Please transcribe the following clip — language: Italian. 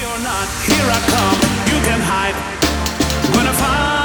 you're not, here I come. You can hide when I find